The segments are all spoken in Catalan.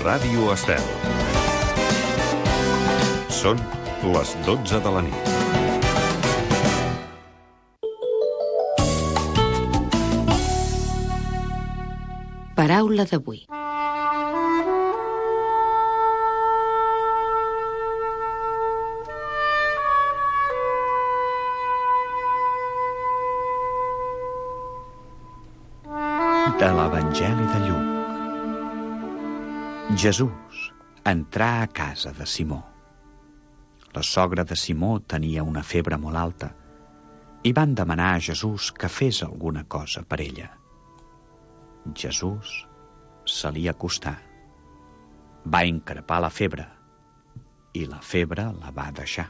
Ràdio Estel. Són les 12 de la nit. Paraula d'avui. De l'Evangeli de Lluc. Jesús entrà a casa de Simó. La sogra de Simó tenia una febre molt alta i van demanar a Jesús que fes alguna cosa per ella. Jesús se li acostà, va increpar la febre i la febre la va deixar.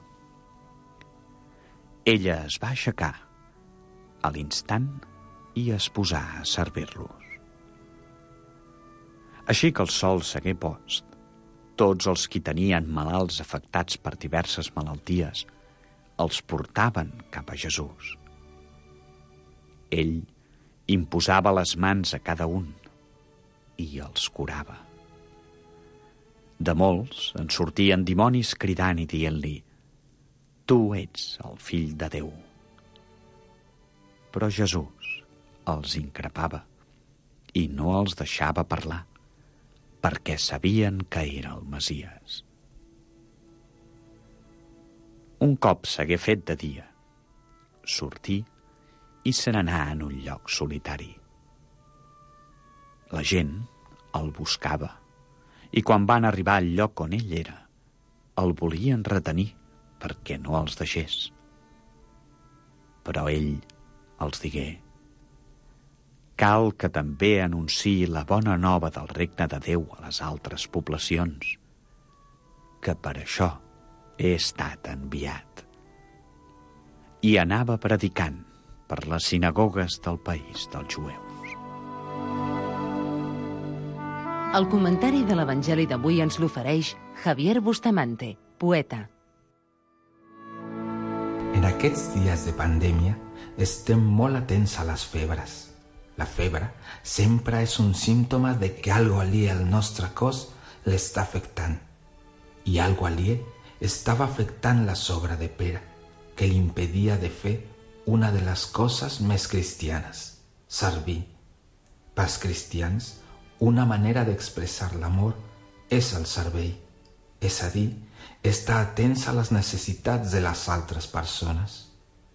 Ella es va aixecar a l'instant i es posà a servir-los. Així que el sol s'hagué post, tots els qui tenien malalts afectats per diverses malalties els portaven cap a Jesús. Ell imposava les mans a cada un i els curava. De molts en sortien dimonis cridant i dient-li: «Tu ets el fill de Déu». Però Jesús els increpava i no els deixava parlar, perquè sabien que era el Messies. Un cop s'hagué fet de dia, sortí i se n'anà en un lloc solitari. La gent el buscava i quan van arribar al lloc on ell era, el volien retenir perquè no els deixés. Però ell els digué: «Cal que també anunciï la bona nova del regne de Déu a les altres poblacions, que per això he estat enviat». I anava predicant per les sinagogues del país dels jueus. El comentari de l'Evangeli d'avui ens l'ofereix Javier Bustamante, poeta. En aquests dies de pandèmia estem molt atents a les febres. La febre sempre és un símptoma de que algo aliè al nostre cos l'està afectant. I algo aliè estava afectant la sogra de Pere, que li impedia de fer una de les coses més cristianes, servir. Pels cristians, una manera d'expressar l'amor és el servei, és a dir, estar atents a les necessitats de les altres persones.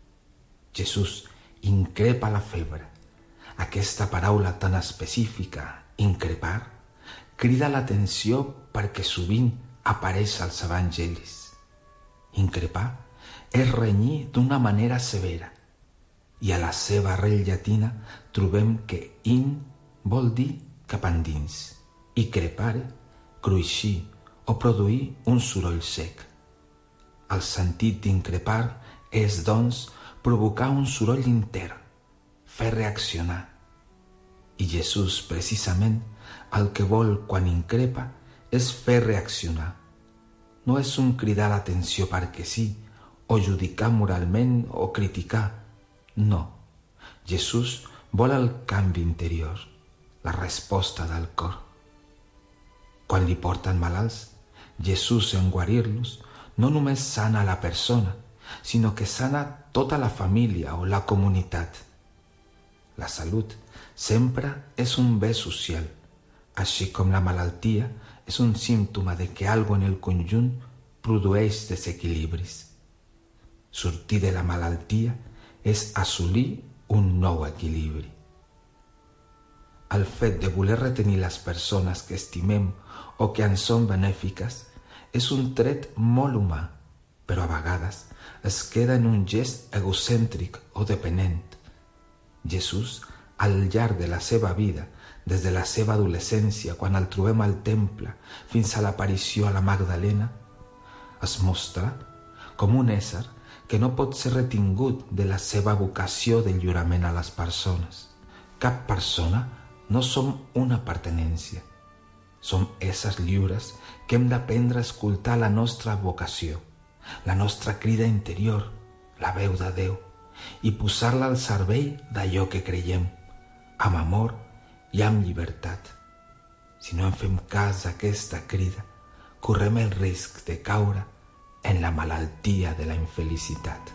Jesús increpa la febre. Aquesta paraula tan específica, increpar, crida l'atenció perquè sovint apareix als evangelis. Increpar és renyir d'una manera severa, i a la seva arrel llatina trobem que in vol dir cap endins, i crepare, cruixir o produir un soroll sec. El sentit d'increpar és, doncs, provocar un soroll intern, fer reaccionar. I Jesús, precisament, el que vol quan increpa és fer reaccionar. No és un cridar l'atenció perquè sí, o judicar moralment o criticar. No. Jesús vol el canvi interior, la resposta del cor. Quan li porten malalts, Jesús, en guarir-los, no només sana la persona, sinó que sana tota la família o la comunitat. La salut sempre és un bé social, així com la malaltia és un símptoma de que algo en el conjunt produeix desequilibris. Sortir de la malaltia és assolir un nou equilibri. El fet de voler retenir les persones que estimem o que ens són benèfiques és un tret molt humà, però a vegades es queda en un gest egocèntric o dependent. Jesús, al llarg de la seva vida, des de la seva adolescència, quan el trobem al temple, fins a l'aparició a la Magdalena, es mostra com un ésser que no pot ser retingut de la seva vocació de lliurament a les persones. Cap persona no som una pertinència. Som éssers lliures que hem d'aprendre a escoltar la nostra vocació, la nostra crida interior, la veu de Déu, i posar-la al servei d'allò que creiem, amb amor i amb llibertat. Si no en fem cas a aquesta crida, correm el risc de caure en la malaltia de la infelicitat.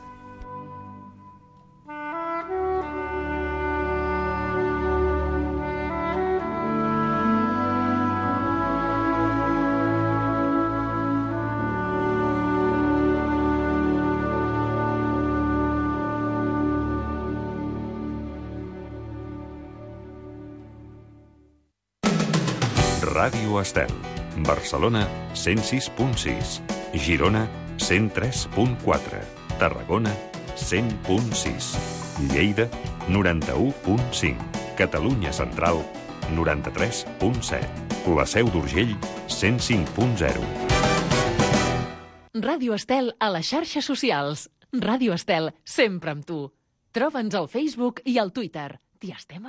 Ràdio Estel. Barcelona, 106.6. Girona, 103.4. Tarragona, 100.6. Lleida, 91.5. Catalunya Central, 93.7. La Seu d'Urgell, 105.0. Ràdio Estel a les xarxes socials. Ràdio Estel, sempre amb tu. Troba'ns al Facebook i al Twitter. T'hi estem